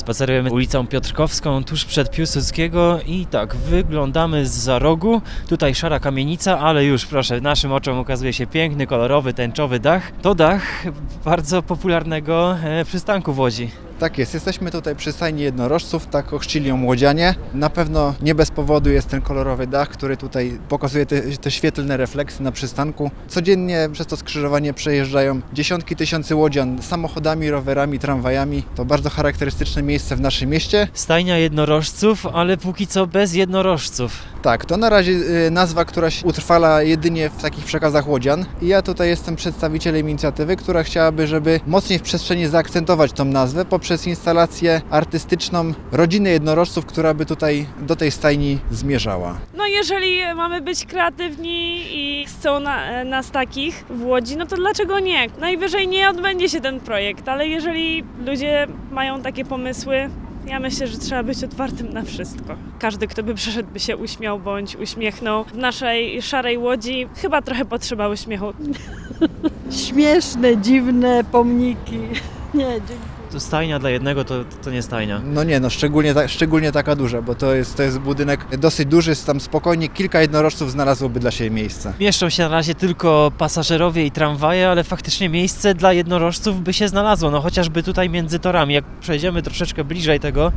Spacerujemy ulicą Piotrkowską, tuż przed Piłsudskiego i tak, wyglądamy zza rogu. Tutaj szara kamienica, ale już proszę, naszym oczom ukazuje się piękny, kolorowy, tęczowy dach. To dach bardzo popularnego przystanku w Łodzi. Tak jest, jesteśmy tutaj przy stajni jednorożców, tak ochrzcili ją łodzianie. Na pewno nie bez powodu jest ten kolorowy dach, który tutaj pokazuje te świetlne refleksy na przystanku. Codziennie przez to skrzyżowanie przejeżdżają dziesiątki tysięcy łodzian samochodami, rowerami, tramwajami. To bardzo charakterystyczne miejsce w naszym mieście. Stajnia jednorożców, ale póki co bez jednorożców. Tak, to na razie nazwa, która się utrwala jedynie w takich przekazach łodzian. I ja tutaj jestem przedstawicielem inicjatywy, która chciałaby, żeby mocniej w przestrzeni zaakcentować tą nazwę poprzez instalację artystyczną rodziny jednorożców, która by tutaj do tej stajni zmierzała. No jeżeli mamy być kreatywni i chcą nas takich w Łodzi, no to dlaczego nie? Najwyżej nie odbędzie się ten projekt, ale jeżeli ludzie mają takie pomysły, ja myślę, że trzeba być otwartym na wszystko. Każdy, kto by przyszedł, by się uśmiał bądź uśmiechnął. W naszej szarej Łodzi chyba trochę potrzeba uśmiechu. Śmieszne, dziwne pomniki. Nie, dziękuję. To stajnia dla jednego to nie stajnia. No nie, no szczególnie taka duża, bo to jest budynek dosyć duży, tam spokojnie kilka jednorożców znalazłoby dla siebie miejsce. Mieszczą się na razie tylko pasażerowie i tramwaje, ale faktycznie miejsce dla jednorożców by się znalazło, no chociażby tutaj między torami. Jak przejdziemy troszeczkę bliżej tego,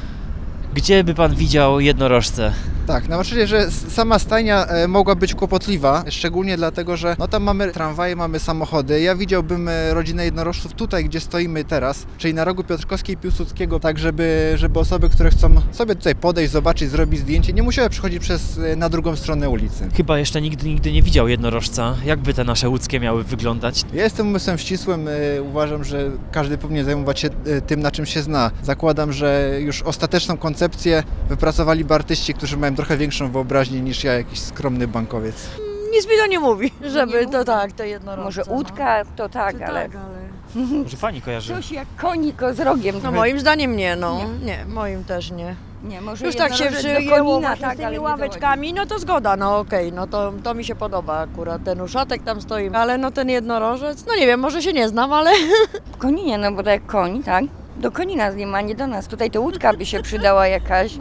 gdzie by pan widział jednorożce? Tak, no oczywiście, że sama stajnia mogła być kłopotliwa, szczególnie dlatego, że no tam mamy tramwaje, mamy samochody. Ja widziałbym rodzinę jednorożców tutaj, gdzie stoimy teraz, czyli na rogu Piotrkowskiej i Piłsudskiego, tak żeby osoby, które chcą sobie tutaj podejść, zobaczyć, zrobić zdjęcie, nie musiały przychodzić na drugą stronę ulicy. Chyba jeszcze nigdy nie widział jednorożca. Jak by te nasze łódzkie miały wyglądać? Ja jestem umysłem ścisłym, uważam, że każdy powinien zajmować się tym, na czym się zna. Zakładam, że już ostateczną koncepcję wypracowaliby artyści, którzy mają trochę większą wyobraźnię niż ja, jakiś skromny bankowiec. Nic mi to nie mówi, żeby to tak, to jednorożce. Może łódka, to tak, ale Może pani kojarzy? coś jak koniko z rogiem. No moim zdaniem nie, no. Nie, moim też nie. Nie, może Już tak się jednorożec do przyjęło konina, z tak, tymi ale nie do ławeczkami, no to zgoda, no okej, no to mi się podoba akurat. Ten uszatek tam stoi, ale no ten jednorożec, no nie wiem, może się nie znam, ale... W koninie, no bo to jak koń, tak? Do konina z nim, a nie do nas. Tutaj to łódka by się przydała jakaś.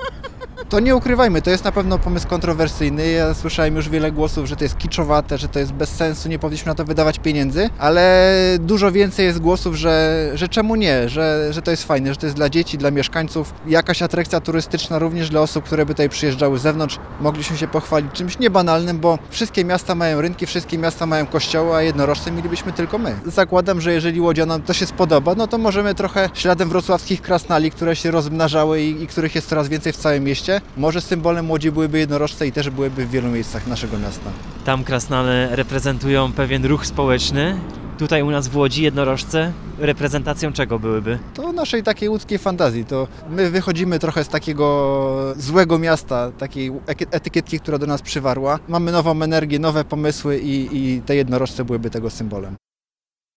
To nie ukrywajmy, to jest na pewno pomysł kontrowersyjny. Ja słyszałem już wiele głosów, że to jest kiczowate, że to jest bez sensu, nie powinniśmy na to wydawać pieniędzy, ale dużo więcej jest głosów, że czemu nie, że to jest fajne, że to jest dla dzieci, dla mieszkańców. Jakaś atrakcja turystyczna również dla osób, które by tutaj przyjeżdżały z zewnątrz. Mogliśmy się pochwalić czymś niebanalnym, bo wszystkie miasta mają rynki, wszystkie miasta mają kościoły, a jednorożce mielibyśmy tylko my. Zakładam, że jeżeli łodzianom to się spodoba, no to możemy trochę śladem wrocławskich krasnali, które się rozmnażały i których jest coraz więcej w całym mieście. Może symbolem Łodzi byłyby jednorożce i też byłyby w wielu miejscach naszego miasta. Tam krasnale reprezentują pewien ruch społeczny. Tutaj u nas w Łodzi jednorożce reprezentacją czego byłyby? To naszej takiej łódzkiej fantazji. To my wychodzimy trochę z takiego złego miasta, takiej etykietki, która do nas przywarła. Mamy nową energię, nowe pomysły i te jednorożce byłyby tego symbolem.